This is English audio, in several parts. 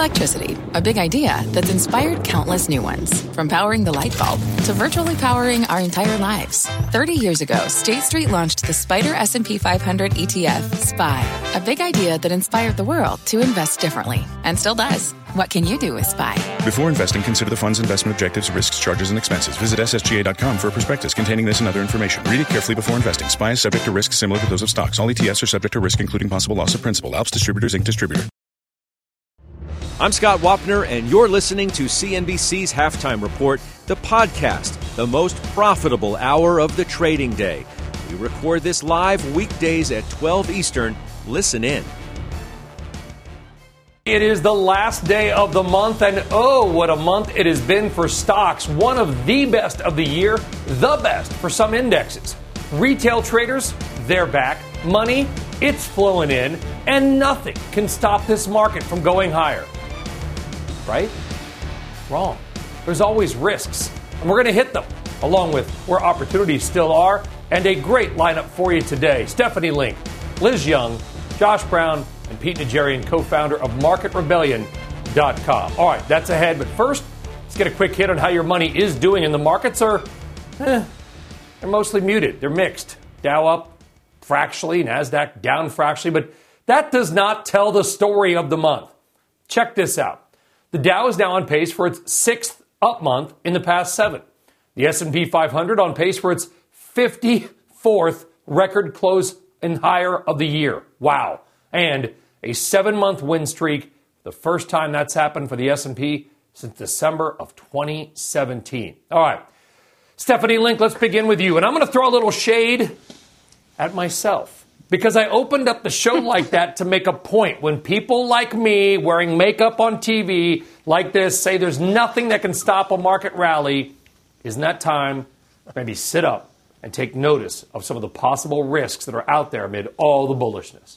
Electricity, a big idea that's inspired countless new ones. From powering the light bulb to virtually powering our entire lives. 30 years ago, State Street launched the SPDR S&P 500 ETF, SPY. A big idea that inspired the world to invest differently. And still does. What can you do with SPY? Before investing, consider the fund's investment objectives, risks, charges, and expenses. Visit ssga.com for a prospectus containing this and other information. Read it carefully before investing. SPY is subject to risks similar to those of stocks. All ETFs are subject to risk, including possible loss of principal. Alps Distributors, Inc. Distributor. I'm Scott Wapner, and you're listening to CNBC's Halftime Report, the podcast, the most profitable hour of the trading day. We record this live weekdays at 12 Eastern. Listen in. It is the last day of the month, and oh, what a month it has been for stocks. One of the best of the year, the best for some indexes. Retail traders, they're back. Money, it's flowing in, and nothing can stop this market from going higher. Right? Wrong. There's always risks, and we're going to hit them, along with where opportunities still are, and a great lineup for you today. Stephanie Link, Liz Young, Josh Brown, and Pete Najarian, co-founder of MarketRebellion.com. All right, that's ahead. But first, let's get a quick hit on how your money is doing. And the markets are, they're mostly muted. They're mixed. Dow up fractionally, NASDAQ down fractionally. But that does not tell the story of the month. Check this out. The Dow is now on pace for its sixth up month in the past 7. The S&P 500 on pace for its 54th record close and higher of the year. Wow. And a 7-month win streak, the first time that's happened for the S&P since December of 2017. All right, Stephanie Link, let's begin with you. And I'm going to throw a little shade at myself because I opened up the show like that to make a point. When people like me wearing makeup on TV like this say there's nothing that can stop a market rally, isn't that time to maybe sit up and take notice of some of the possible risks that are out there amid all the bullishness?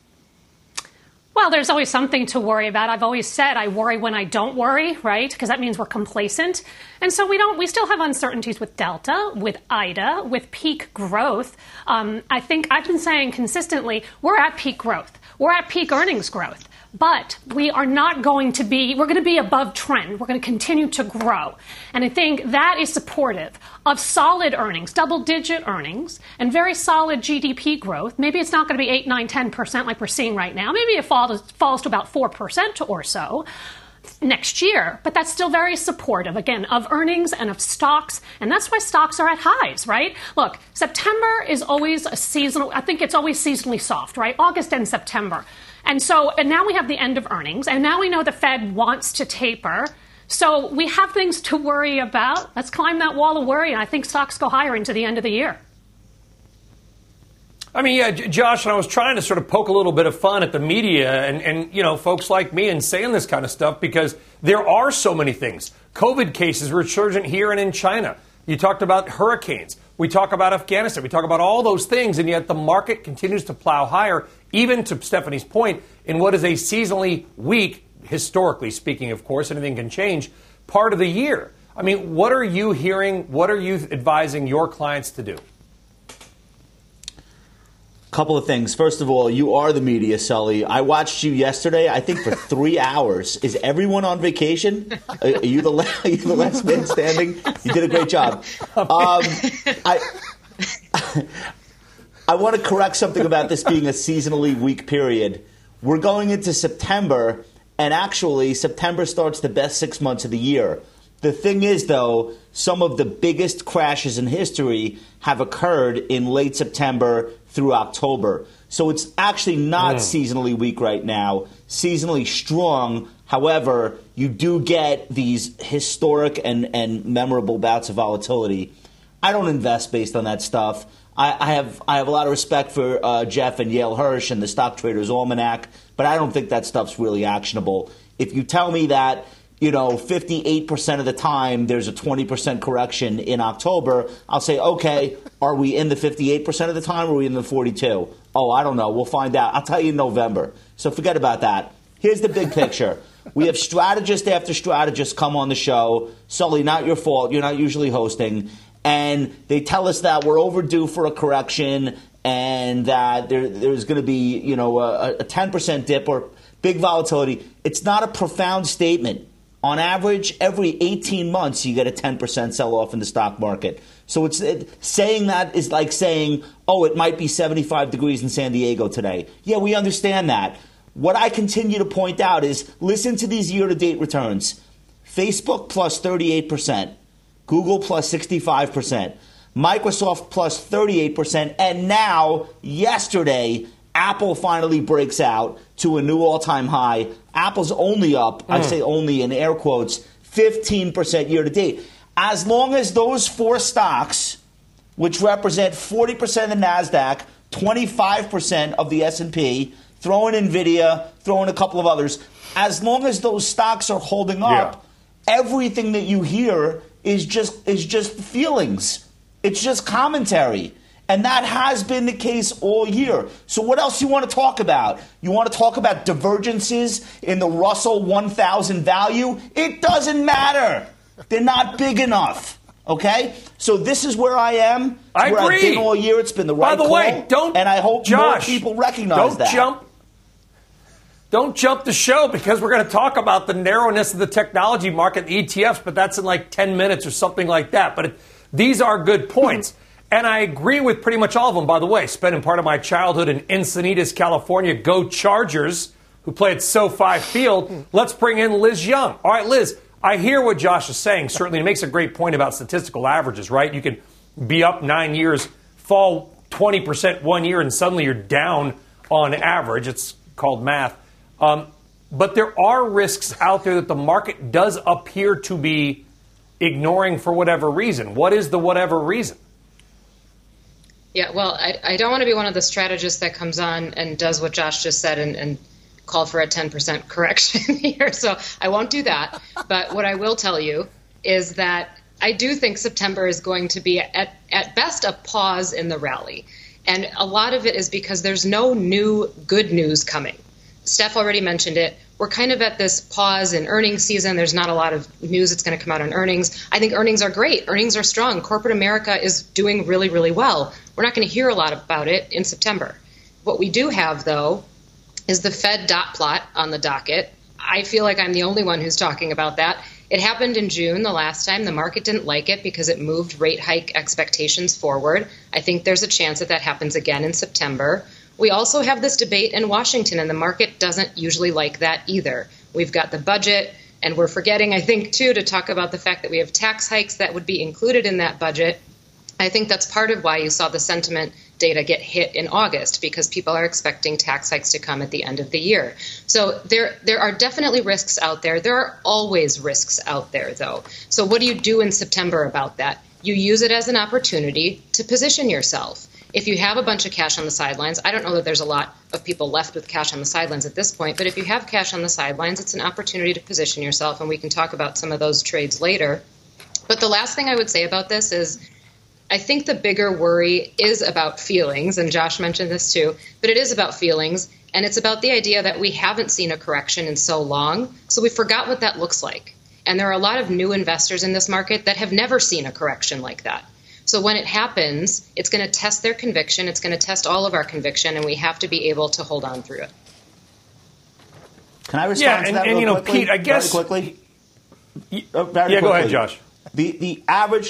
Well, there's always something to worry about. I've always said I worry when I don't worry, right? Because that means we're complacent. And so we still have uncertainties with Delta, with Ida, with peak growth. I think I've been saying consistently, we're at peak growth. We're at peak earnings growth. But we're going to be above trend. We're going to continue to grow. And I think that is supportive of solid earnings, double-digit earnings, and very solid GDP growth. Maybe it's not going to be 8, 9, 10% like we're seeing right now. Maybe it falls to about 4% or so next year. But that's still very supportive, again, of earnings and of stocks. And that's why stocks are at highs, right? Look, September is always I think it's always seasonally soft, right? August and September. And now we have the end of earnings, and now we know the Fed wants to taper. So we have things to worry about. Let's climb that wall of worry, and I think stocks go higher into the end of the year. I mean, yeah, Josh, and I was trying to sort of poke a little bit of fun at the media and folks like me and saying this kind of stuff because there are so many things. COVID cases resurgent here and in China. You talked about hurricanes. We talk about Afghanistan. We talk about all those things, and yet the market continues to plow higher, even to Stephanie's point, in what is a seasonally weak, historically speaking, of course, anything can change, part of the year. I mean, what are you hearing? What are you advising your clients to do? Couple of things. First of all, you are the media, Sully. I watched you yesterday, I think, for 3 hours. Is everyone on vacation? Are you the last man standing? You did a great job. I want to correct something about this being a seasonally weak period. We're going into September, and actually, September starts the best 6 months of the year. The thing is, though, some of the biggest crashes in history have occurred in late September through October. So it's actually not seasonally weak right now, seasonally strong. However, you do get these historic and memorable bouts of volatility. I don't invest based on that stuff. I have a lot of respect for Jeff and Yale Hirsch and the Stock Traders Almanac, but I don't think that stuff's really actionable. If you tell me that 58% of the time there's a 20% correction in October, I'll say, okay, are we in the 58% of the time or are we in the 42? Oh, I don't know. We'll find out. I'll tell you in November. So forget about that. Here's the big picture. We have strategist after strategist come on the show. Sully, not your fault. You're not usually hosting. And they tell us that we're overdue for a correction and that there's going to be, a 10% dip or big volatility. It's not a profound statement. On average, every 18 months, you get a 10% sell-off in the stock market. So saying that is like saying, oh, it might be 75 degrees in San Diego today. Yeah, we understand that. What I continue to point out is listen to these year-to-date returns. Facebook plus 38%, Google plus 65%, Microsoft plus 38%, and now, yesterday, Apple finally breaks out to a new all-time high. Apple's only up, I say only in air quotes, 15% year-to-date. As long as those four stocks, which represent 40% of the NASDAQ, 25% of the S&P, throw in NVIDIA, throw in a couple of others, as long as those stocks are holding up, everything that you hear is just feelings. It's just commentary. And that has been the case all year. So what else you want to talk about? You want to talk about divergences in the Russell 1000 value? It doesn't matter. They're not big enough. Okay? So this is where I am. I where agree. I've been all year. It's been the right call. By the way, and I hope more people recognize that. Don't jump the show because we're going to talk about the narrowness of the technology market, the ETFs, but that's in like 10 minutes or something like that. But these are good points. And I agree with pretty much all of them, by the way. Spending part of my childhood in Encinitas, California. Go Chargers, who play at SoFi Field. Let's bring in Liz Young. All right, Liz, I hear what Josh is saying. Certainly, he makes a great point about statistical averages, right? You can be up 9 years, fall 20% 1 year, and suddenly you're down on average. It's called math. But there are risks out there that the market does appear to be ignoring for whatever reason. What is the whatever reason? Yeah, well, I don't want to be one of the strategists that comes on and does what Josh just said and called for a 10% correction here. So I won't do that. But what I will tell you is that I do think September is going to be, at best, a pause in the rally. And a lot of it is because there's no new good news coming. Steph already mentioned it. We're kind of at this pause in earnings season. There's not a lot of news that's going to come out on earnings. I think earnings are great. Earnings are strong. Corporate America is doing really, really well. We're not going to hear a lot about it in September. What we do have, though, is the Fed dot plot on the docket. I feel like I'm the only one who's talking about that. It happened in June the last time. The market didn't like it because it moved rate hike expectations forward. I think there's a chance that happens again in September. We also have this debate in Washington, and the market doesn't usually like that either. We've got the budget, and we're forgetting, I think, too, to talk about the fact that we have tax hikes that would be included in that budget. I think that's part of why you saw the sentiment data get hit in August, because people are expecting tax hikes to come at the end of the year. So there are definitely risks out there. There are always risks out there, though. So what do you do in September about that? You use it as an opportunity to position yourself. If you have a bunch of cash on the sidelines, I don't know that there's a lot of people left with cash on the sidelines at this point, but if you have cash on the sidelines, it's an opportunity to position yourself, and we can talk about some of those trades later. But the last thing I would say about this is I think the bigger worry is about feelings, and Josh mentioned this too, but it is about feelings, and it's about the idea that we haven't seen a correction in so long, so we forgot what that looks like. And there are a lot of new investors in this market that have never seen a correction like that. So when it happens, it's going to test their conviction. It's going to test all of our conviction, and we have to be able to hold on through it. Can I respond to that real quickly? Pete, I guess... Very quickly? Go ahead, Josh. The average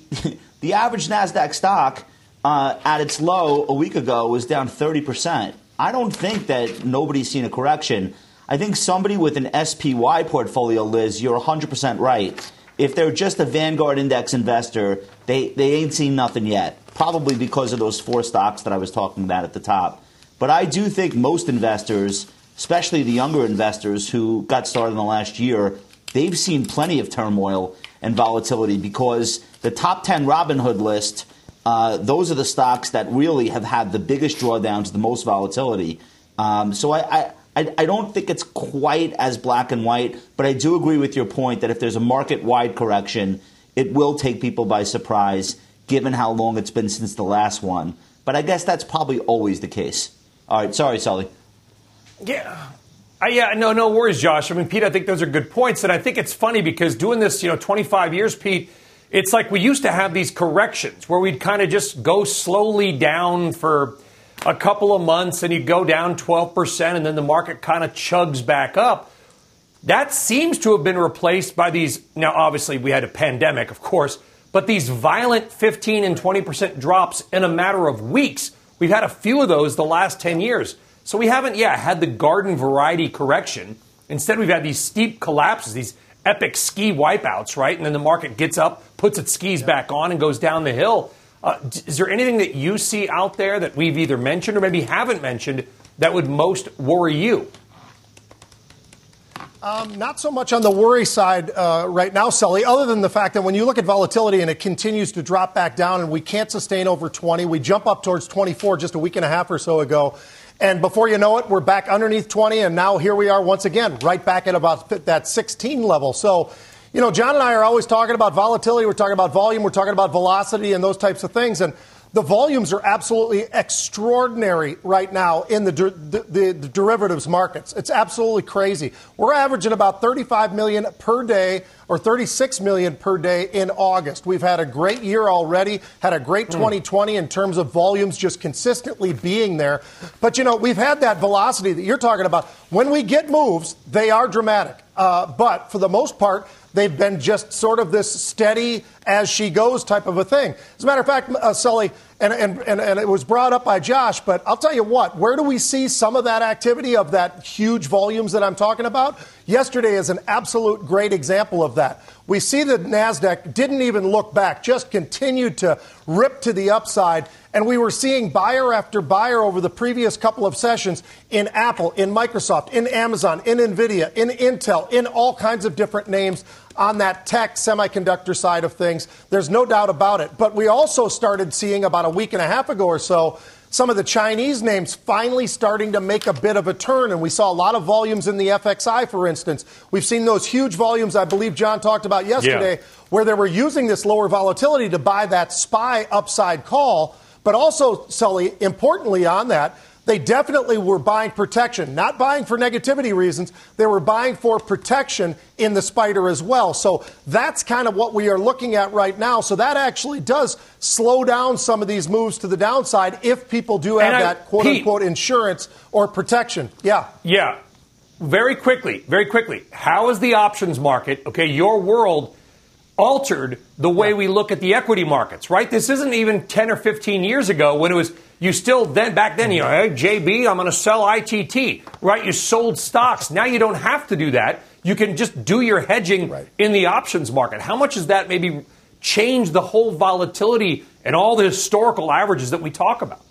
NASDAQ stock at its low a week ago was down 30%. I don't think that nobody's seen a correction. I think somebody with an SPY portfolio, Liz, you're 100% right. If they're just a Vanguard index investor, they ain't seen nothing yet, probably because of those four stocks that I was talking about at the top. But I do think most investors, especially the younger investors who got started in the last year, they've seen plenty of turmoil and volatility because the top 10 Robinhood list, those are the stocks that really have had the biggest drawdowns, the most volatility. So I don't think it's quite as black and white, but I do agree with your point that if there's a market-wide correction, it will take people by surprise, given how long it's been since the last one. But I guess that's probably always the case. All right. Sorry, Sully. No worries, Josh. I mean, Pete, I think those are good points. And I think it's funny because doing this, 25 years, Pete, it's like we used to have these corrections where we'd kind of just go slowly down for a couple of months and you go down 12% and then the market kind of chugs back up. That seems to have been replaced by these. Now, obviously, we had a pandemic, of course, but these violent 15 and 20% drops in a matter of weeks. We've had a few of those the last 10 years. So we haven't, had the garden variety correction. Instead, we've had these steep collapses, these epic ski wipeouts, right? And then the market gets up, puts its skis back on, and goes down the hill. Is there anything that you see out there that we've either mentioned or maybe haven't mentioned that would most worry you? Not so much on the worry side right now, Sully, other than the fact that when you look at volatility and it continues to drop back down and we can't sustain over 20, we jump up towards 24 just a week and a half or so ago. And before you know it, we're back underneath 20. And now here we are once again, right back at about that 16 level. So, John and I are always talking about volatility. We're talking about volume. We're talking about velocity and those types of things. And the volumes are absolutely extraordinary right now in the derivatives markets. It's absolutely crazy. We're averaging about 35 million per day or 36 million per day in August. We've had a great year already, had a great 2020 in terms of volumes just consistently being there. But, we've had that velocity that you're talking about. When we get moves, they are dramatic. But for the most part, they've been just sort of this steady as she goes type of a thing. As a matter of fact, Sully, and it was brought up by Josh, but I'll tell you what, where do we see some of that activity of that huge volumes that I'm talking about? Yesterday is an absolute great example of that. We see the NASDAQ didn't even look back, just continued to rip to the upside. And we were seeing buyer after buyer over the previous couple of sessions in Apple, in Microsoft, in Amazon, in NVIDIA, in Intel, in all kinds of different names on that tech semiconductor side of things. There's no doubt about it. But we also started seeing about a week and a half ago or so some of the Chinese names finally starting to make a bit of a turn. And we saw a lot of volumes in the FXI, for instance. We've seen those huge volumes I believe John talked about yesterday where they were using this lower volatility to buy that SPY upside call. But also, Sully, importantly on that, they definitely were buying protection, not buying for negativity reasons. They were buying for protection in the spider as well. So that's kind of what we are looking at right now. So that actually does slow down some of these moves to the downside if people do have that quote unquote insurance or protection. Yeah. Very quickly. How is the options market, your world, altered the way we look at the equity markets, right? This isn't even 10 or 15 years ago when it was, back then, hey, JB, I'm going to sell ITT, right? You sold stocks. Now you don't have to do that. You can just do your hedging in the options market. How much has that maybe changed the whole volatility and all the historical averages that we talk about?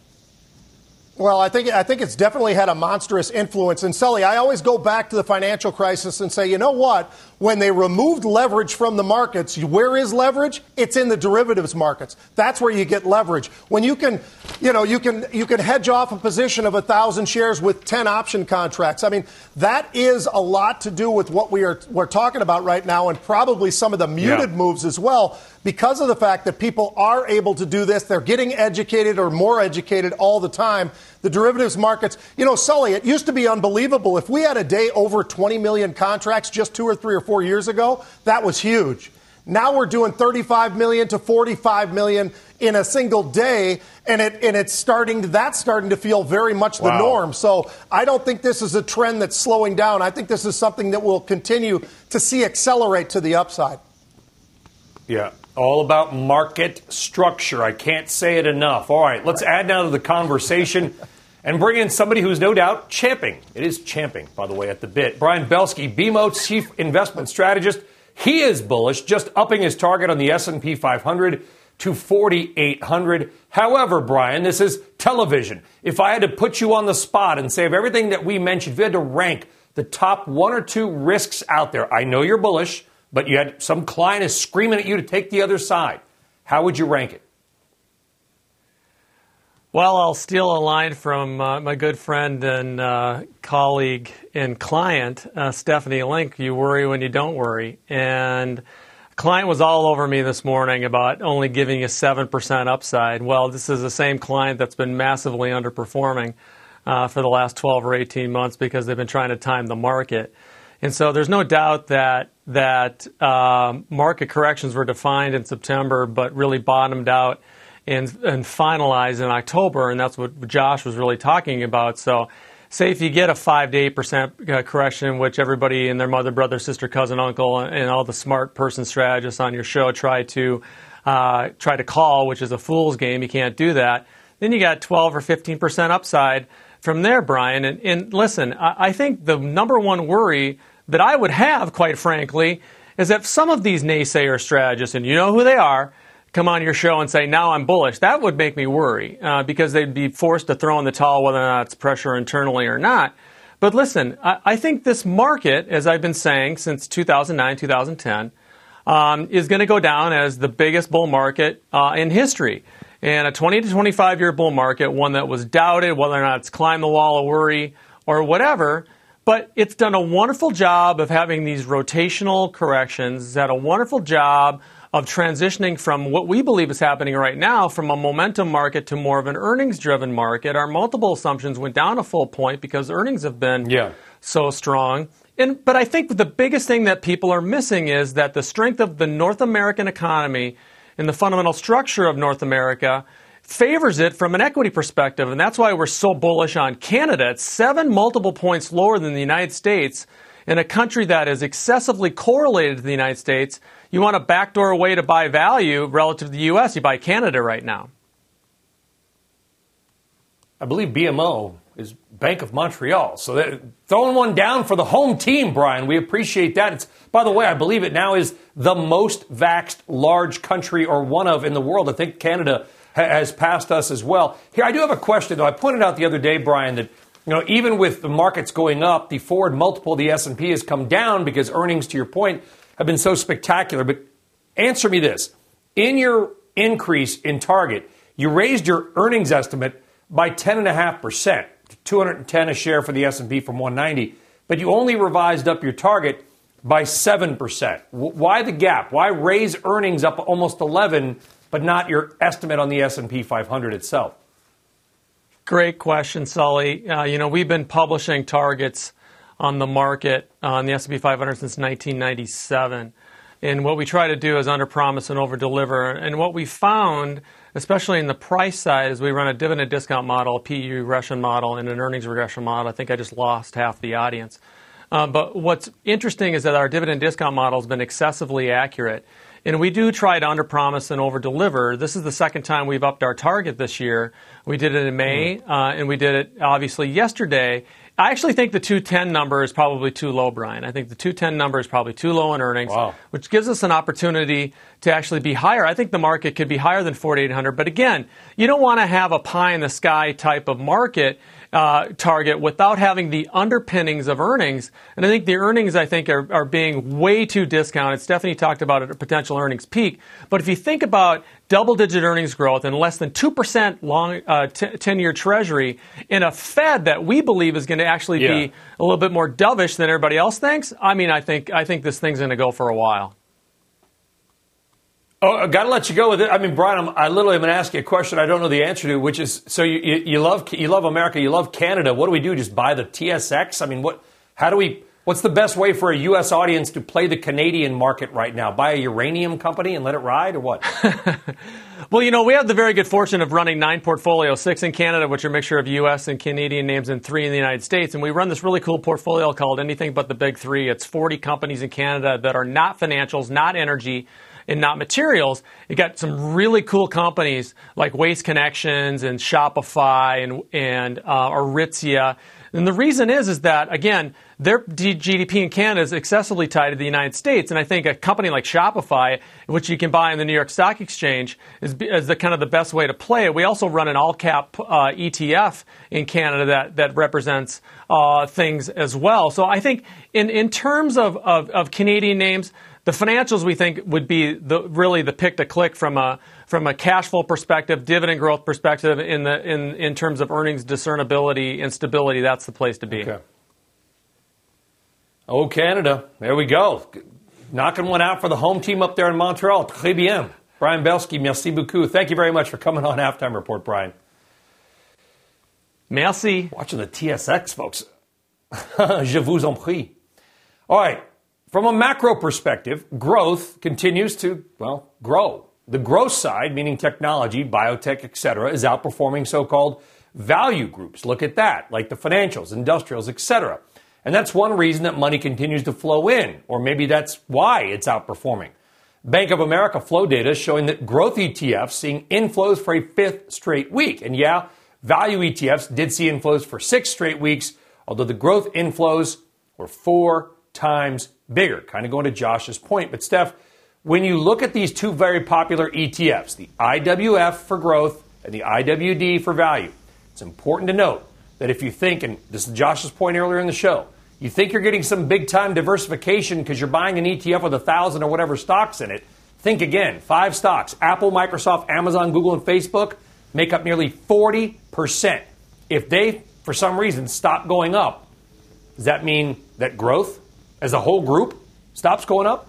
Well, I think it's definitely had a monstrous influence. And Sully, I always go back to the financial crisis and say, you know what? When they removed leverage from the markets, where is leverage? It's in the derivatives markets. That's where you get leverage. When you can hedge off a position of 1,000 shares with 10 option contracts. I mean, that is a lot to do with what we're talking about right now, and probably some of the muted moves as well, because of the fact that people are able to do this. They're getting educated or more educated all the time. The derivatives markets, Sully, it used to be unbelievable. If we had a day over 20 million contracts just 2 or 3 or 4 years ago, that was huge. Now we're doing 35 million to 45 million in a single day, and it's starting to feel very much the norm. So I don't think this is a trend that's slowing down. I think this is something that we'll continue to see accelerate to the upside. Yeah. All about market structure. I can't say it enough. All right, let's add now to the conversation and bring in somebody who's no doubt champing. It is champing, by the way, at the bit. Brian Belsky, BMO Chief Investment Strategist. He is bullish, just upping his target on the S&P 500 to 4,800. However, Brian, this is television. If I had to put you on the spot and say of everything that we mentioned, if you had to rank the top 1 or 2 risks out there, I know you're bullish, but you had some client is screaming at you to take the other side. How would you rank it? Well, I'll steal a line from my good friend and colleague and client, Stephanie Link. You worry when you don't worry. And a client was all over me this morning about only giving you 7% upside. Well, this is the same client that's been massively underperforming for the last 12 or 18 months because they've been trying to time the market. And so there's no doubt that market corrections were defined in September, but really bottomed out and finalize in October, and that's what Josh was really talking about. So say if you get a 5 to 8% correction, which everybody and their mother, brother, sister, cousin, uncle, and all the smart person strategists on your show try to call, which is a fool's game. You can't do that. Then you got 12 or 15% upside from there, Brian. And listen, I think the number one worry that I would have, quite frankly, is that some of these naysayer strategists, and you know who they are, come on your show and say, now I'm bullish. That would make me worry because they'd be forced to throw in the towel whether or not it's pressure internally or not. But listen, I think this market, as I've been saying since 2009, 2010, is going to go down as the biggest bull market in history. And a 20 to 25-year bull market, one that was doubted, whether or not it's climbed the wall of worry or whatever, but it's done a wonderful job of having these rotational corrections. It's had a wonderful job of transitioning from what we believe is happening right now from a momentum market to more of an earnings-driven market. Our multiple assumptions went down a full point because earnings have been so strong. But I think the biggest thing that people are missing is that the strength of the North American economy and the fundamental structure of North America favors it from an equity perspective. And that's why we're so bullish on Canada. It's 7 multiple points lower than the United States in a country that is excessively correlated to the United States. You want a backdoor way to buy value relative to the U.S., you buy Canada right now. I believe BMO is Bank of Montreal. So they're throwing one down for the home team, Brian. We appreciate that. It's, by the way, I believe it now is the most vaxxed large country or one of in the world. I think Canada has passed us as well. Here, I do have a question, though. I pointed out the other day, Brian, that even with the markets going up, the forward multiple of the S&P has come down because earnings, to your point, have been so spectacular. But answer me this. In your increase in target, you raised your earnings estimate by 10.5%, 210 a share for the S&P from 190, but you only revised up your target by 7%. Why the gap? Why raise earnings up almost 11, but not your estimate on the S&P 500 itself? Great question, Sully. We've been publishing targets on the market on the S&P 500 since 1997. And what we try to do is underpromise and overdeliver. And what we found, especially in the price side, is we run a dividend discount model, a PE regression model, and an earnings regression model. I think I just lost half the audience. But what's interesting is that our dividend discount model has been excessively accurate. And we do try to underpromise and overdeliver. This is the second time we've upped our target this year. We did it in May, and we did it, obviously, yesterday. I actually think the 210 number is probably too low, Brian. I think the 210 number is probably too low in earnings, which gives us an opportunity to actually be higher. I think the market could be higher than 4,800. But again, you don't want to have a pie-in-the-sky type of market target without having the underpinnings of earnings. And I think the earnings, are being way too discounted. Stephanie talked about a potential earnings peak. But if you think about double-digit earnings growth and less than 2% long 10-year Treasury in a Fed that we believe is going to actually be a little bit more dovish than everybody else thinks, I think this thing's going to go for a while. Oh, I got to let you go with it. I mean, Brian, I literally am going to ask you a question I don't know the answer to, which is, so you love America, you love Canada. What do we do? Just buy the TSX? I mean, what's the best way for a U.S. audience to play the Canadian market right now? Buy a uranium company and let it ride, or what? Well, we have the very good fortune of running 9 portfolios, 6 in Canada, which are a mixture of U.S. and Canadian names, and 3 in the United States. And we run this really cool portfolio called Anything But the Big Three. It's 40 companies in Canada that are not financials, not energy, and not materials. You got some really cool companies like Waste Connections and Shopify and Aritzia. And the reason is that, again, their GDP in Canada is excessively tied to the United States. And I think a company like Shopify, which you can buy on the New York Stock Exchange, is the kind of the best way to play it. We also run an all-cap ETF in Canada that represents things as well. So I think in terms of Canadian names, the financials, we think, would be really the pick to click from a cash flow perspective, dividend growth perspective, in terms of earnings discernibility and stability. That's the place to be. Okay. Oh, Canada. There we go. Knocking one out for the home team up there in Montreal. Très bien. Brian Belsky, merci beaucoup. Thank you very much for coming on Halftime Report, Brian. Merci. Watching the TSX, folks. Je vous en prie. All right. From a macro perspective, growth continues to, grow. The growth side, meaning technology, biotech, et cetera, is outperforming so-called value groups. Look at that, like the financials, industrials, et cetera. And that's one reason that money continues to flow in, or maybe that's why it's outperforming. Bank of America flow data is showing that growth ETFs seeing inflows for a fifth straight week. And yeah, value ETFs did see inflows for 6 straight weeks, although the growth inflows were 4 times bigger. Kind of going to Josh's point. But Steph, when you look at these two very popular ETFs, the IWF for growth and the IWD for value, it's important to note that if you think, and this is Josh's point earlier in the show, you think you're getting some big-time diversification because you're buying an ETF with 1,000 or whatever stocks in it, think again. 5 stocks, Apple, Microsoft, Amazon, Google, and Facebook, make up nearly 40%. If they, for some reason, stop going up, does that mean that growth as a whole group stops going up?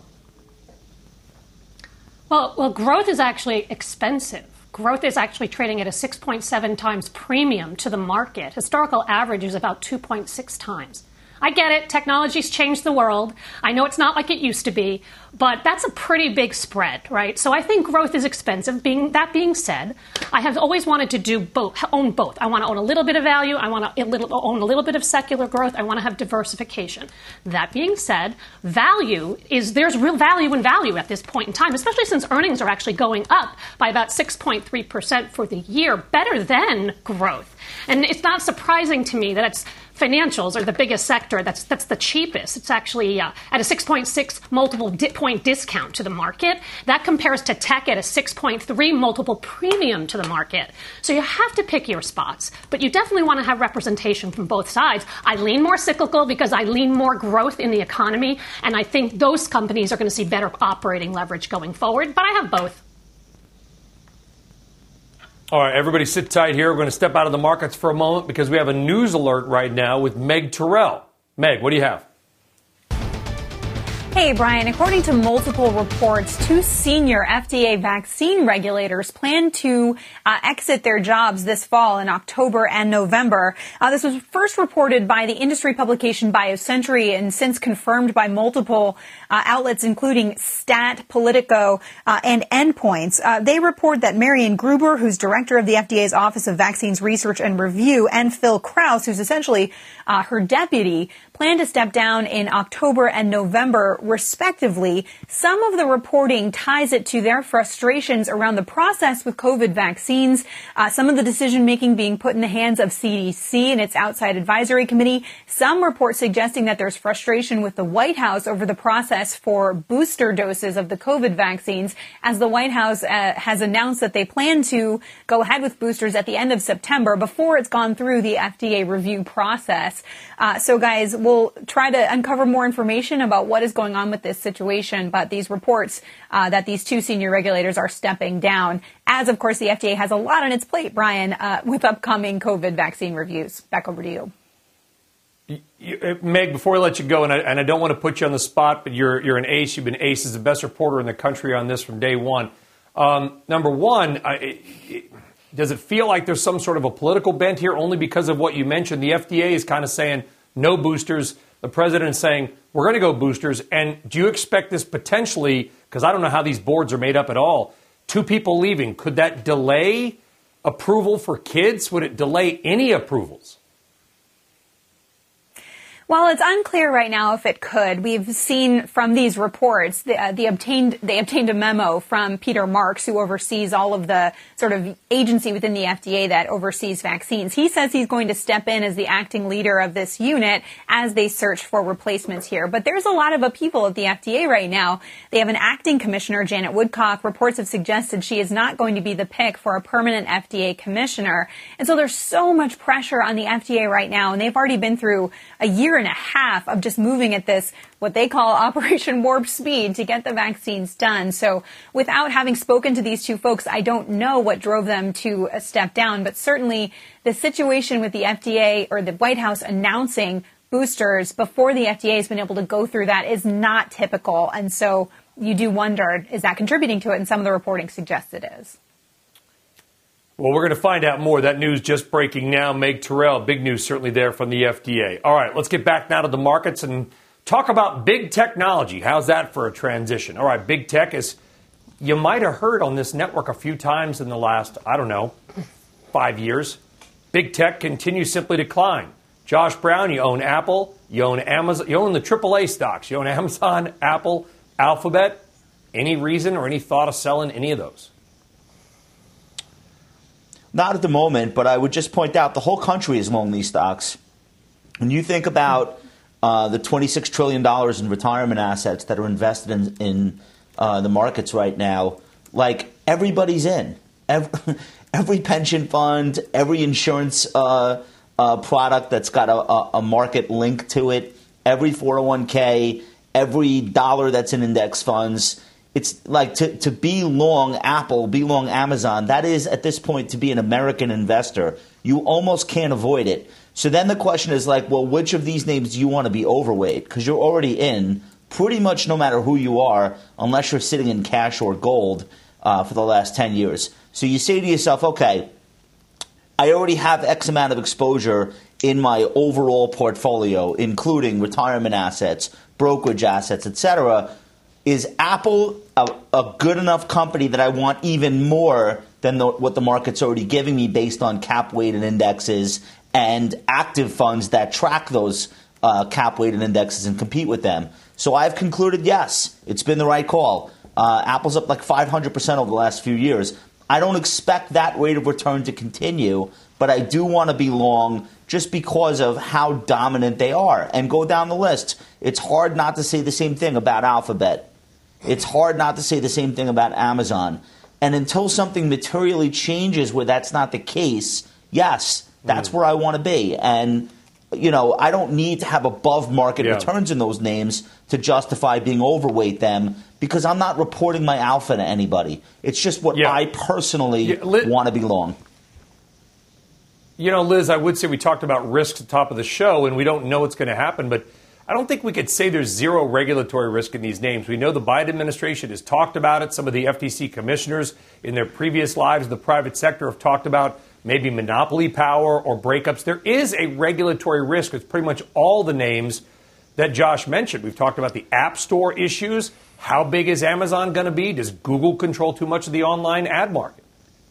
Well, growth is actually expensive. Growth is actually trading at a 6.7 times premium to the market. Historical average is about 2.6 times. I get it. Technology's changed the world. I know it's not like it used to be, but that's a pretty big spread, right? So I think growth is expensive. That being said, I have always wanted to do both, own both. I want to own a little bit of value. I want to own a little bit of secular growth. I want to have diversification. That being said, there's real value in value at this point in time, especially since earnings are actually going up by about 6.3% for the year, better than growth. And it's not surprising to me that it's financials are the biggest sector. That's the cheapest. It's actually at a 6.6 multiple point discount to the market. That compares to tech at a 6.3 multiple premium to the market. So you have to pick your spots, but you definitely want to have representation from both sides. I lean more cyclical because I lean more growth in the economy, and I think those companies are going to see better operating leverage going forward, but I have both. All right, everybody sit tight here. We're going to step out of the markets for a moment because we have a news alert right now with Meg Terrell. Meg, what do you have? Hey, Brian, according to multiple reports, 2 senior FDA vaccine regulators plan to exit their jobs this fall in October and November. This was first reported by the industry publication BioCentury and since confirmed by multiple outlets, including Stat, Politico, and Endpoints. They report that Marion Gruber, who's director of the FDA's Office of Vaccines Research and Review, and Phil Krause, who's essentially her deputy, plan to step down in October and November, respectively. Some of the reporting ties it to their frustrations around the process with COVID vaccines, some of the decision-making being put in the hands of CDC and its outside advisory committee. Some reports suggesting that there's frustration with the White House over the process for booster doses of the COVID vaccines, as the White House has announced that they plan to go ahead with boosters at the end of September before it's gone through the FDA review process. So, guys, we'll try to uncover more information about what is going on with this situation, but these reports that these 2 senior regulators are stepping down, as, of course, the FDA has a lot on its plate, Brian, with upcoming COVID vaccine reviews. Back over to you. Meg, before we let you go, and I don't want to put you on the spot, but you're an ace. You've been ace as the best reporter in the country on this from day one. Number one, does it feel like there's some sort of a political bent here only because of what you mentioned? The FDA is kind of saying no boosters. The president is saying we're going to go boosters. And do you expect this potentially, because I don't know how these boards are made up at all, 2 people leaving, could that delay approval for kids? Would it delay any approvals? Well, it's unclear right now if it could. We've seen from these reports, they obtained a memo from Peter Marks, who oversees all of the sort of agency within the FDA that oversees vaccines. He says he's going to step in as the acting leader of this unit as they search for replacements here. But there's a lot of upheaval at the FDA right now. They have an acting commissioner, Janet Woodcock. Reports have suggested she is not going to be the pick for a permanent FDA commissioner. And so there's so much pressure on the FDA right now, and they've already been through a year and a half of just moving at this, what they call Operation Warp Speed, to get the vaccines done. So without having spoken to these 2 folks, I don't know what drove them to step down. But certainly the situation with the FDA or the White House announcing boosters before the FDA has been able to go through that is not typical. And so you do wonder, is that contributing to it? And some of the reporting suggests it is. Well, we're going to find out more. That news just breaking now. Meg Terrell, big news certainly there from the FDA. All right, let's get back now to the markets and talk about big technology. How's that for a transition? All right, big tech is you might have heard on this network a few times in the last, 5 years. Big tech continues simply to climb. Josh Brown, you own Apple, you own Amazon, you own the AAA stocks, you own Amazon, Apple, Alphabet. Any reason or any thought of selling any of those? Not at the moment, but I would just point out the whole country is long these stocks. When you think about the $26 trillion in retirement assets that are invested in the markets right now, like everybody's in. Every pension fund, every insurance product that's got a market link to it, every 401k, every dollar that's in index funds. It's like to be long Apple, be long Amazon. That is, at this point, to be an American investor. You almost can't avoid it. So then the question is like, well, which of these names do you want to be overweight? Because you're already in pretty much no matter who you are, unless you're sitting in cash or gold for the last 10 years. So you say to yourself, okay, I already have X amount of exposure in my overall portfolio, including retirement assets, brokerage assets, etc. Is Apple a good enough company that I want even more than what the market's already giving me based on cap-weighted indexes and active funds that track those cap-weighted indexes and compete with them? So I've concluded, yes, it's been the right call. Apple's up like 500% over the last few years. I don't expect that rate of return to continue, but I do want to be long just because of how dominant they are. And go down the list. It's hard not to say the same thing about Alphabet. It's hard not to say the same thing about Amazon. And until something materially changes where that's not the case, yes, that's where I want to be. And, I don't need to have above market returns in those names to justify being overweight them, because I'm not reporting my alpha to anybody. It's just what I personally want to be long. Liz, I would say we talked about risks at the top of the show, and we don't know what's going to happen, but I don't think we could say there's zero regulatory risk in these names. We know the Biden administration has talked about it. Some of the FTC commissioners in their previous lives in the private sector have talked about maybe monopoly power or breakups. There is a regulatory risk with pretty much all the names that Josh mentioned. We've talked about the App Store issues. How big is Amazon going to be? Does Google control too much of the online ad market?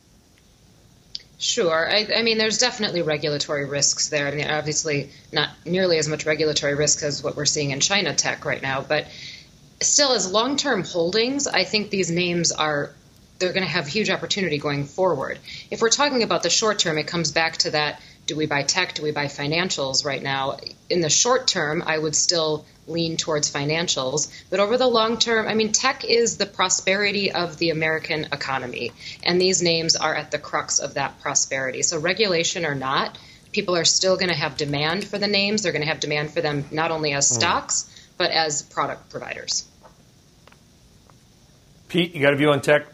Sure. I mean, there's definitely regulatory risks there. I mean, obviously not nearly as much regulatory risk as what we're seeing in China tech right now. But still, as long-term holdings, I think these names they're going to have huge opportunity going forward. If we're talking about the short term, it comes back to that, do we buy tech, do we buy financials right now? In the short term, I would still lean towards financials. But over the long term, I mean, tech is the prosperity of the American economy. And these names are at the crux of that prosperity. So regulation or not, people are still going to have demand for the names. They're going to have demand for them not only as stocks, but as product providers. Pete, you got a view on tech?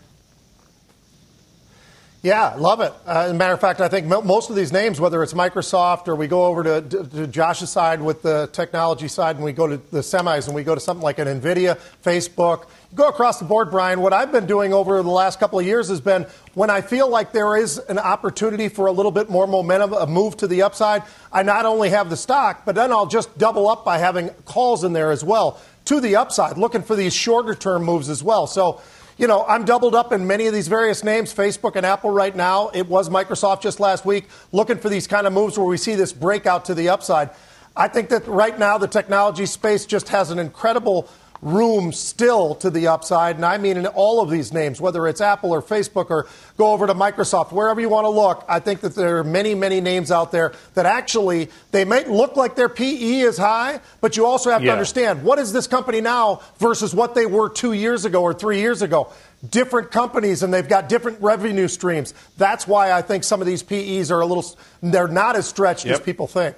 Yeah, love it. As a matter of fact, I think most of these names, whether it's Microsoft or we go over to Josh's side with the technology side and we go to the semis and we go to something like an NVIDIA, Facebook, go across the board, Brian. What I've been doing over the last couple of years has been when I feel like there is an opportunity for a little bit more momentum, a move to the upside, I not only have the stock, but then I'll just double up by having calls in there as well to the upside, looking for these shorter term moves as well. So, I'm doubled up in many of these various names, Facebook and Apple right now. It was Microsoft just last week, looking for these kind of moves where we see this breakout to the upside. I think that right now the technology space just has an incredible room still to the upside, and I mean in all of these names, whether it's Apple or Facebook or go over to Microsoft, wherever you want to look. I think that there are many, many names out there that actually, they might look like their PE is high, but you also have to understand, what is this company now versus what they were 2 years ago or 3 years ago? Different companies, and they've got different revenue streams. That's why I think some of these PEs are they're not as stretched as people think.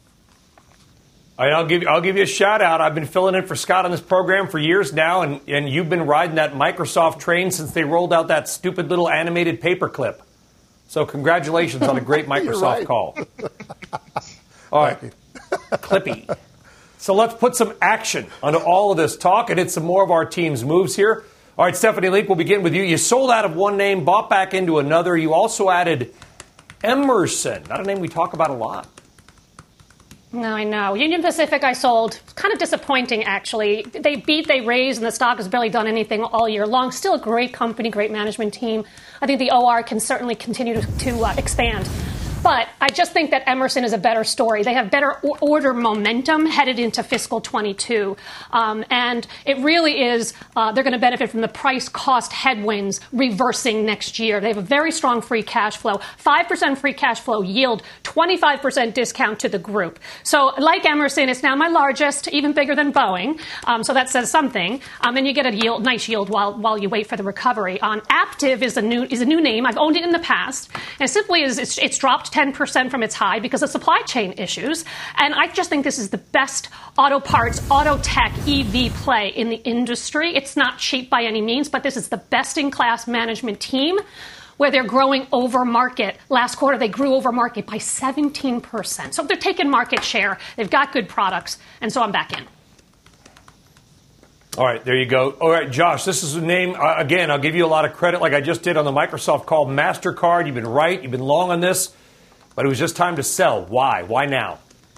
I'll give you a shout out. I've been filling in for Scott on this program for years now, and you've been riding that Microsoft train since they rolled out that stupid little animated paperclip. So congratulations on a great Microsoft call. All right, Clippy. So let's put some action onto all of this talk and hit some more of our team's moves here. All right, Stephanie Leak, we'll begin with you. You sold out of one name, bought back into another. You also added Emerson, not a name we talk about a lot. No, I know. Union Pacific I sold. Kind of disappointing, actually. They beat, they raised, and the stock has barely done anything all year long. Still a great company, great management team. I think the OR can certainly continue to expand. But I just think that Emerson is a better story. They have better order momentum headed into fiscal 22. And it really is, they're going to benefit from the price cost headwinds reversing next year. They have a very strong free cash flow, 5% free cash flow yield, 25% discount to the group. So like Emerson, it's now my largest, even bigger than Boeing. So that says something. And you get a nice yield while you wait for the recovery. Aptiv is a new name. I've owned it in the past. And it simply is, it's dropped 10% from its high because of supply chain issues. And I just think this is the best auto parts, auto tech, EV play in the industry. It's not cheap by any means, but this is the best-in-class management team where they're growing over market. Last quarter, they grew over market by 17%. So they're taking market share. They've got good products. And so I'm back in. All right, there you go. All right, Josh, this is a name, again, I'll give you a lot of credit like I just did on the Microsoft call, MasterCard. You've been right. You've been long on this. But it was just time to sell. Why? Why now?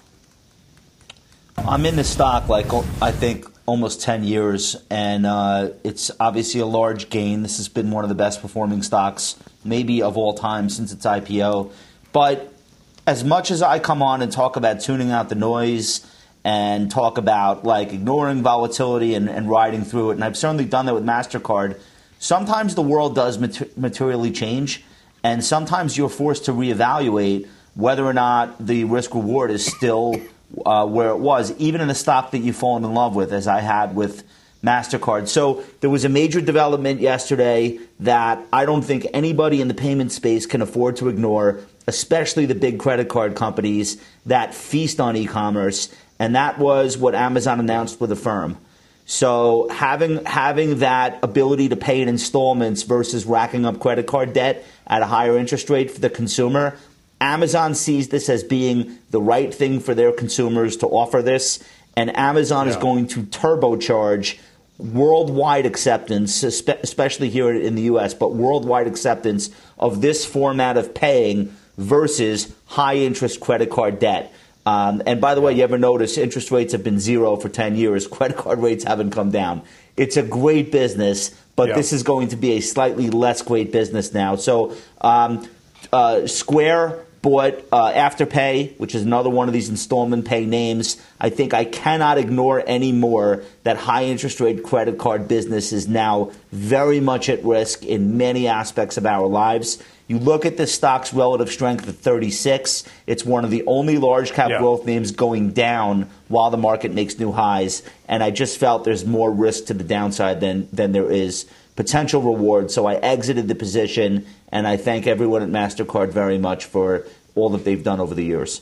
I'm in the stock I think almost 10 years, and it's obviously a large gain. This has been one of the best performing stocks maybe of all time since its IPO. But as much as I come on and talk about tuning out the noise and talk about ignoring volatility and riding through it, and I've certainly done that with MasterCard, sometimes the world does materially change. And sometimes you're forced to reevaluate whether or not the risk-reward is still where it was, even in a stock that you've fallen in love with, as I had with MasterCard. So there was a major development yesterday that I don't think anybody in the payment space can afford to ignore, especially the big credit card companies that feast on e-commerce, and that was what Amazon announced with Affirm. So having that ability to pay in installments versus racking up credit card debt at a higher interest rate for the consumer, Amazon sees this as being the right thing for their consumers to offer this, and Amazon is going to turbocharge worldwide acceptance, especially here in the U.S., but worldwide acceptance of this format of paying versus high-interest credit card debt. And by the way, you ever notice interest rates have been zero for 10 years. Credit card rates haven't come down. It's a great business, but this is going to be a slightly less great business now. So Square bought Afterpay, which is another one of these installment pay names. I think I cannot ignore anymore that high interest rate credit card business is now very much at risk in many aspects of our lives. You look at the stock's relative strength at 36. It's one of the only large cap growth names going down while the market makes new highs. And I just felt there's more risk to the downside than there is potential reward. So I exited the position, and I thank everyone at MasterCard very much for all that they've done over the years.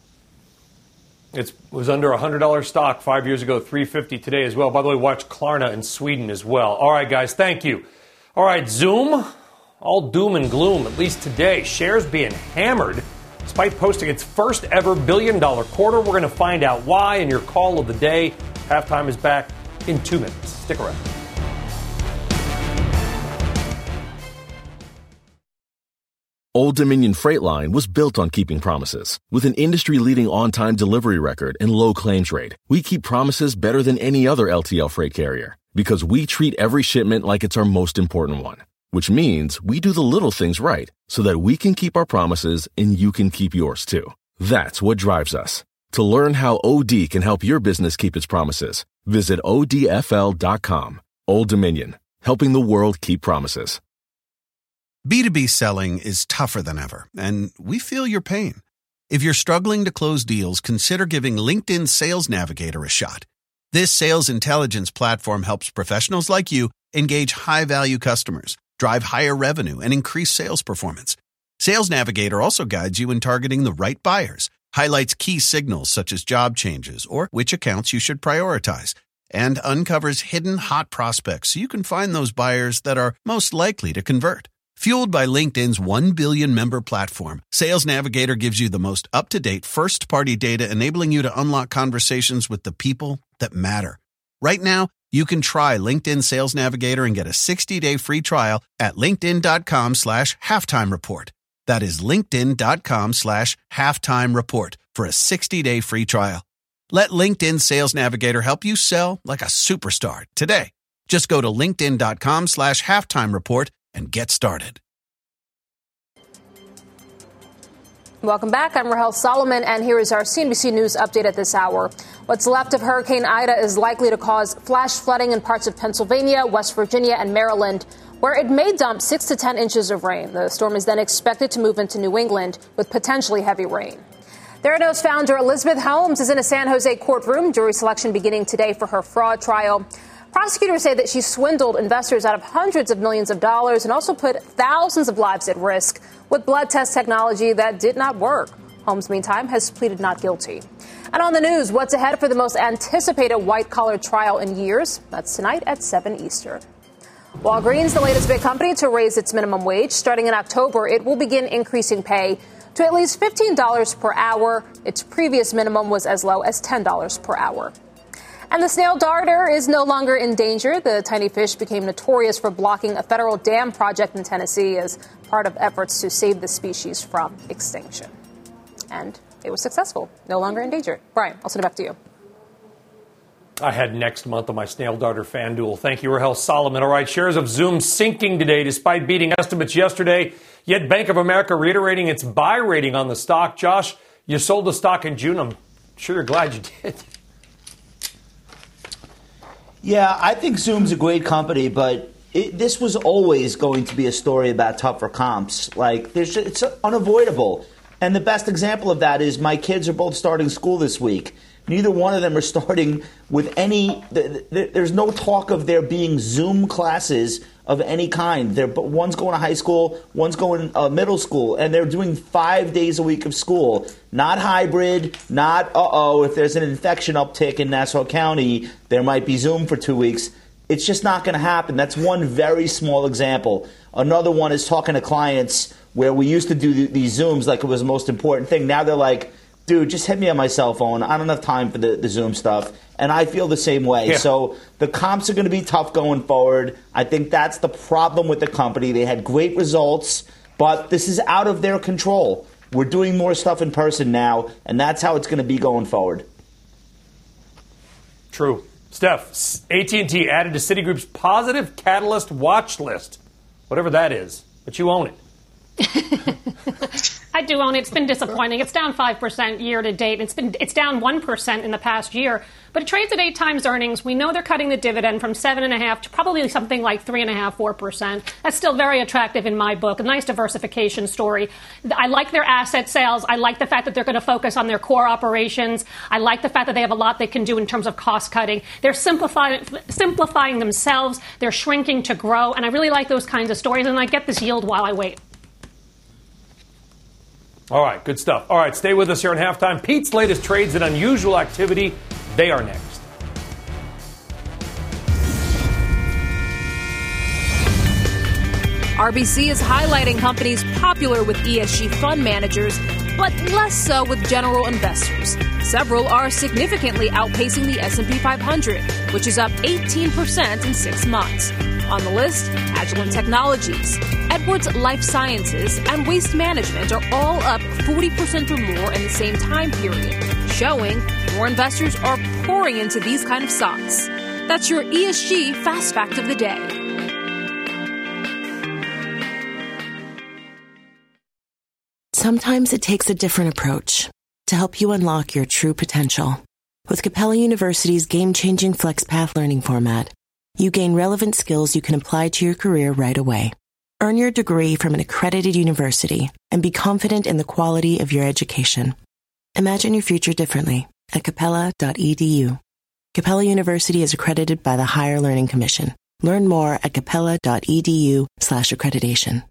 It was under $100 stock 5 years ago, $350 today as well. By the way, watch Klarna in Sweden as well. All right, guys, thank you. All right, Zoom. All doom and gloom, at least today. Shares being hammered despite posting its first ever billion-dollar quarter. We're going to find out why in your call of the day. Halftime is back in 2 minutes. Stick around. Old Dominion Freight Line was built on keeping promises. With an industry-leading on-time delivery record and low claims rate, we keep promises better than any other LTL freight carrier because we treat every shipment like it's our most important one. Which means we do the little things right so that we can keep our promises and you can keep yours too. That's what drives us. To learn how OD can help your business keep its promises, visit odfl.com. Old Dominion, helping the world keep promises. B2B selling is tougher than ever, and we feel your pain. If you're struggling to close deals, consider giving LinkedIn Sales Navigator a shot. This sales intelligence platform helps professionals like you engage high-value customers, drive higher revenue, and increase sales performance. Sales Navigator also guides you in targeting the right buyers, highlights key signals such as job changes or which accounts you should prioritize, and uncovers hidden hot prospects so you can find those buyers that are most likely to convert. Fueled by LinkedIn's 1 billion member platform, Sales Navigator gives you the most up-to-date first-party data enabling you to unlock conversations with the people that matter. Right now, you can try LinkedIn Sales Navigator and get a 60-day free trial at linkedin.com/halftime report. That is linkedin.com/halftime report. for a 60-day free trial. Let LinkedIn Sales Navigator help you sell like a superstar today. Just go to linkedin.com/halftime report and get started. Welcome back. I'm Rahel Solomon, and here is our CNBC News update at this hour. What's left of Hurricane Ida is likely to cause flash flooding in parts of Pennsylvania, West Virginia, and Maryland, where it may dump 6 to 10 inches of rain. The storm is then expected to move into New England with potentially heavy rain. Theranos founder Elizabeth Holmes is in a San Jose courtroom. Jury selection beginning today for her fraud trial. Prosecutors say that she swindled investors out of hundreds of millions of dollars and also put thousands of lives at risk with blood test technology that did not work. Holmes, meantime, has pleaded not guilty. And on the news, what's ahead for the most anticipated white-collar trial in years? That's tonight at 7 Eastern. Walgreens, the latest big company to raise its minimum wage. Starting in October, it will begin increasing pay to at least $15 per hour. Its previous minimum was as low as $10 per hour. And the snail darter is no longer in danger. The tiny fish became notorious for blocking a federal dam project in Tennessee as part of efforts to save the species from extinction. And it was successful. No longer in danger. Brian, I'll send it back to you. I had next month on my snail darter fan duel. Thank you, Rahel Solomon. All right, shares of Zoom sinking today despite beating estimates yesterday. Yet Bank of America reiterating its buy rating on the stock. Josh, you sold the stock in June. I'm sure you're glad you did. Yeah, I think Zoom's a great company, but this was always going to be a story about tougher comps. Like, it's unavoidable. And the best example of that is my kids are both starting school this week. Neither one of them are starting with any there's no talk of there being Zoom classes of any kind. One's going to high school, one's going middle school, and they're doing 5 days a week of school. Not hybrid, not, if there's an infection uptick in Nassau County, there might be Zoom for 2 weeks. It's just not going to happen. That's one very small example. Another one is talking to clients where we used to do these Zooms like it was the most important thing. Now they're like, dude, just hit me on my cell phone. I don't have time for the Zoom stuff. And I feel the same way. Yeah. So the comps are going to be tough going forward. I think that's the problem with the company. They had great results, but this is out of their control. We're doing more stuff in person now, and that's how it's going to be going forward. True. Steph, AT&T added to Citigroup's positive catalyst watch list, whatever that is, but you own it. I do own it. It's been disappointing. It's down 5% year to date. It's down 1% in the past year, but it trades at 8 times earnings. We know they're cutting the dividend from 7.5 to probably something like 3.5, 4%. That's still very attractive in my book. A nice diversification story. I like their asset sales. I like the fact that they're going to focus on their core operations. I like the fact that they have a lot they can do in terms of cost cutting. They're simplifying themselves. They're shrinking to grow, and I really like those kinds of stories. And I get this yield while I wait. All right, good stuff. All right, stay with us here on Halftime. Pete's latest trades and unusual activity. They are next. RBC is highlighting companies popular with ESG fund managers, but less so with general investors. Several are significantly outpacing the S&P 500, which is up 18% in 6 months. On the list, Agilent Technologies, Edwards Life Sciences, and Waste Management are all up 40% or more in the same time period, showing more investors are pouring into these kind of stocks. That's your ESG Fast Fact of the Day. Sometimes it takes a different approach to help you unlock your true potential. With Capella University's game-changing FlexPath learning format, you gain relevant skills you can apply to your career right away. Earn your degree from an accredited university and be confident in the quality of your education. Imagine your future differently at capella.edu. Capella University is accredited by the Higher Learning Commission. Learn more at capella.edu/accreditation.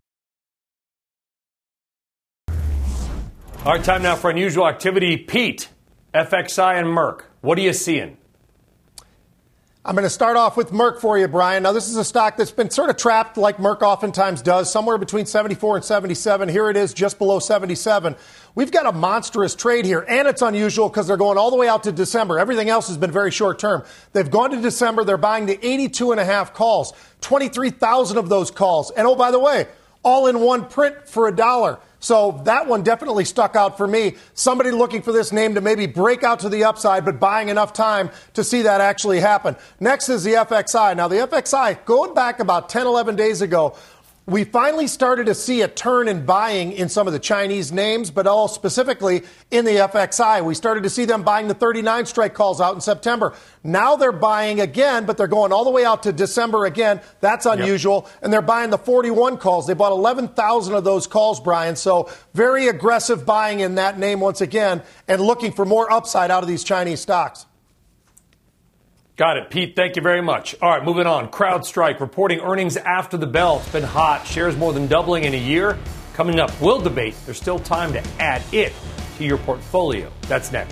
All right, time now for unusual activity. Pete, FXI and Merck, what are you seeing? I'm going to start off with Merck for you, Brian. Now, this is a stock that's been sort of trapped like Merck oftentimes does, somewhere between 74 and 77. Here it is, just below 77. We've got a monstrous trade here, and it's unusual because they're going all the way out to December. Everything else has been very short term. They've gone to December. They're buying the 82.5 calls, 23,000 of those calls. And, oh, by the way, all in one print for $1. So that one definitely stuck out for me. Somebody looking for this name to maybe break out to the upside, but buying enough time to see that actually happen. Next is the FXI. Now, the FXI, going back about 10, 11 days ago, we finally started to see a turn in buying in some of the Chinese names, but all specifically in the FXI. We started to see them buying the 39 strike calls out in September. Now they're buying again, but they're going all the way out to December again. That's unusual. Yep. And they're buying the 41 calls. They bought 11,000 of those calls, Brian. So very aggressive buying in that name once again and looking for more upside out of these Chinese stocks. Got it, Pete. Thank you very much. All right, moving on. CrowdStrike reporting earnings after the bell. It's been hot. Shares more than doubling in a year. Coming up, we'll debate. There's still time to add it to your portfolio. That's next.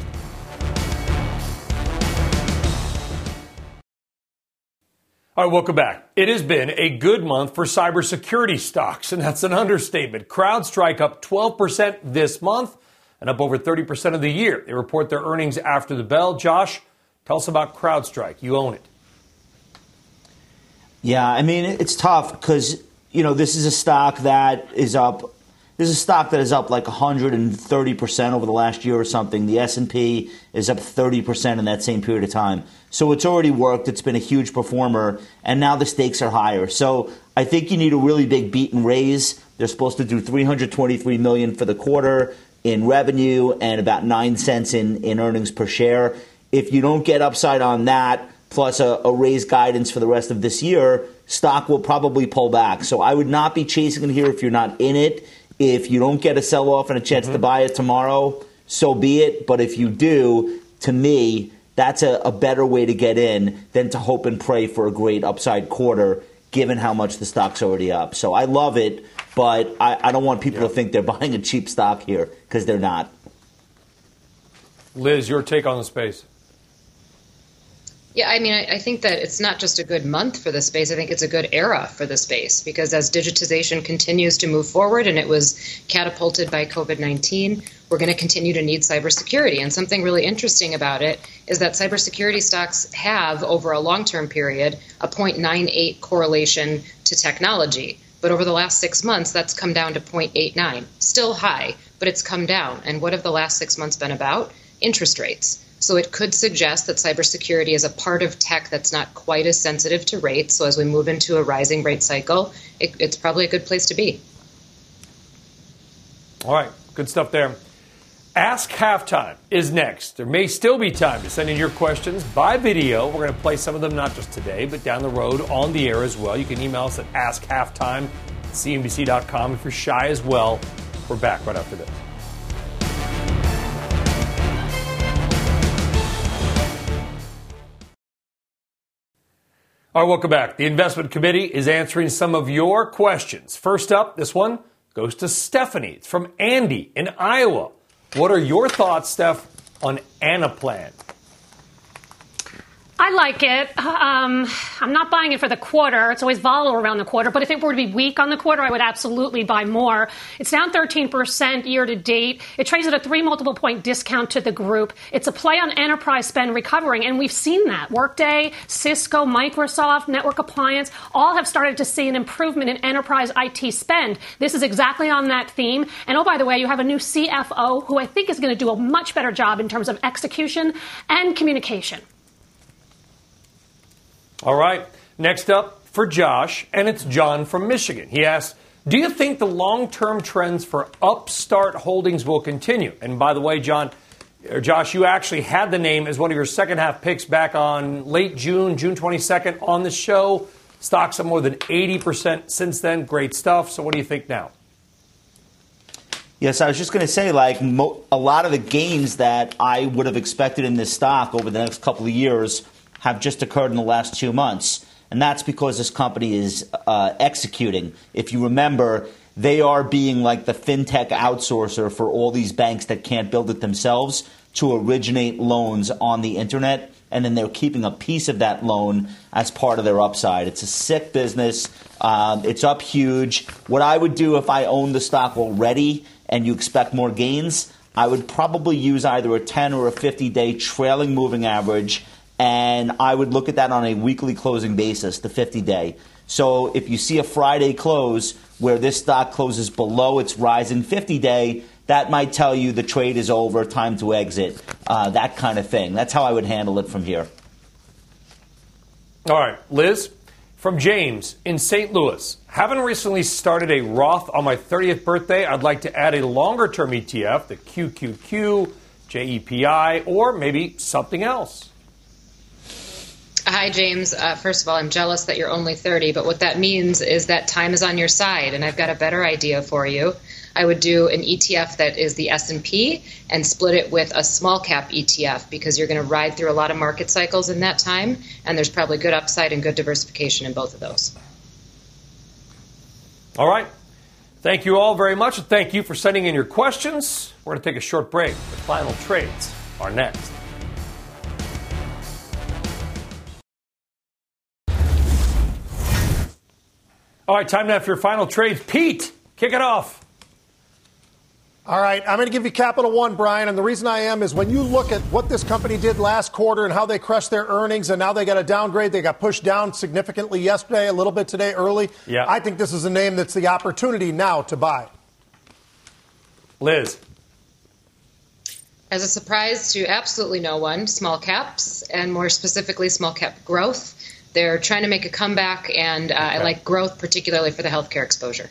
All right, welcome back. It has been a good month for cybersecurity stocks, and that's an understatement. CrowdStrike up 12% this month and up over 30% of the year. They report their earnings after the bell. Josh, tell us about CrowdStrike. You own it. Yeah, I mean, it's tough because, this is a stock that is up. This is a stock that is up like 130% over the last year or something. The S&P is up 30% in that same period of time. So it's already worked. It's been a huge performer, and now the stakes are higher. So I think you need a really big beat and raise. They're supposed to do $323 million for the quarter in revenue and about 9 cents in earnings per share. If you don't get upside on that, plus a raised guidance for the rest of this year, stock will probably pull back. So I would not be chasing it here if you're not in it. If you don't get a sell-off and a chance to buy it tomorrow, so be it. But if you do, to me, that's a better way to get in than to hope and pray for a great upside quarter, given how much the stock's already up. So I love it, but I don't want people to think they're buying a cheap stock here, because they're not. Liz, your take on the space. Yeah, I mean, I think that it's not just a good month for the space. I think it's a good era for the space, because as digitization continues to move forward, and it was catapulted by COVID-19, we're going to continue to need cybersecurity. And something really interesting about it is that cybersecurity stocks have, over a long-term period, a 0.98 correlation to technology. But over the last 6 months, that's come down to 0.89. Still high, but it's come down. And what have the last 6 months been about? Interest rates. So it could suggest that cybersecurity is a part of tech that's not quite as sensitive to rates. So as we move into a rising rate cycle, it's probably a good place to be. All right, good stuff there. Ask Halftime is next. There may still be time to send in your questions by video. We're going to play some of them, not just today, but down the road on the air as well. You can email us at askhalftime@cnbc.com if you're shy as well. We're back right after this. All right, welcome back. The Investment Committee is answering some of your questions. First up, this one goes to Stephanie. It's from Andy in Iowa. What are your thoughts, Steph, on Anaplan? I like it. I'm not buying it for the quarter. It's always volatile around the quarter. But if it were to be weak on the quarter, I would absolutely buy more. It's down 13% year to date. It trades at a 3 multiple point discount to the group. It's a play on enterprise spend recovering. And we've seen that. Workday, Cisco, Microsoft, Network Appliance all have started to see an improvement in enterprise IT spend. This is exactly on that theme. And oh, by the way, you have a new CFO who I think is going to do a much better job in terms of execution and communication. All right. Next up for Josh, and it's John from Michigan. He asks, do you think the long-term trends for Upstart Holdings will continue? And by the way, Josh, you actually had the name as one of your second-half picks back on late June 22nd on the show. Stocks up more than 80% since then. Great stuff. So what do you think now? Yes, I was just going to say, a lot of the gains that I would have expected in this stock over the next couple of years have just occurred in the last 2 months. And that's because this company is executing. If you remember, they are being like the fintech outsourcer for all these banks that can't build it themselves to originate loans on the internet. And then they're keeping a piece of that loan as part of their upside. It's a sick business. It's up huge. What I would do if I owned the stock already and you expect more gains, I would probably use either a 10 or a 50-day trailing moving average And I would look at that on a weekly closing basis, the 50-day. So if you see a Friday close where this stock closes below its rising 50-day, that might tell you the trade is over, time to exit, that kind of thing. That's how I would handle it from here. All right, Liz, from James in St. Louis. Having recently started a Roth on my 30th birthday, I'd like to add a longer-term ETF, the QQQ, JEPI, or maybe something else. Hi, James. First of all, I'm jealous that you're only 30, but what that means is that time is on your side, and I've got a better idea for you. I would do an ETF that is the S&P and split it with a small cap ETF because you're going to ride through a lot of market cycles in that time, and there's probably good upside and good diversification in both of those. All right. Thank you all very much. Thank you for sending in your questions. We're going to take a short break. The final trades are next. All right, time now for your final trades. Pete, kick it off. All right, I'm going to give you Capital One, Brian, and the reason I am is when you look at what this company did last quarter and how they crushed their earnings, and now they got a downgrade, they got pushed down significantly yesterday, a little bit today early. Yeah. I think this is a name that's the opportunity now to buy. Liz. As a surprise to absolutely no one, small caps, and more specifically small cap growth. They're trying to make a comeback, and I like growth, particularly for the healthcare exposure.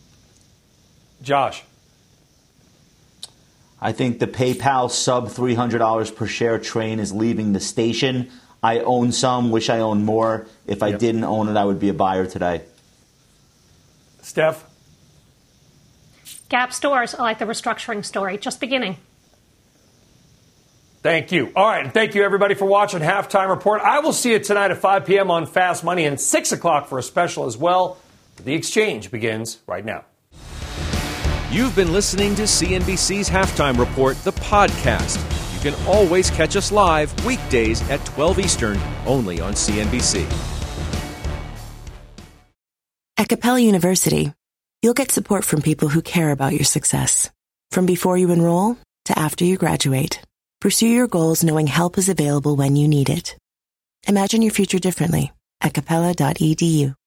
Josh. I think the PayPal sub $300 per share train is leaving the station. I own some, wish I owned more. If I didn't own it, I would be a buyer today. Steph? Gap stores, I like the restructuring story. Just beginning. Thank you. All right. Thank you, everybody, for watching Halftime Report. I will see you tonight at 5 p.m. on Fast Money and 6 o'clock for a special as well. The exchange begins right now. You've been listening to CNBC's Halftime Report, the podcast. You can always catch us live weekdays at 12 Eastern, only on CNBC. At Capella University, you'll get support from people who care about your success. From before you enroll to after you graduate, pursue your goals knowing help is available when you need it. Imagine your future differently at capella.edu.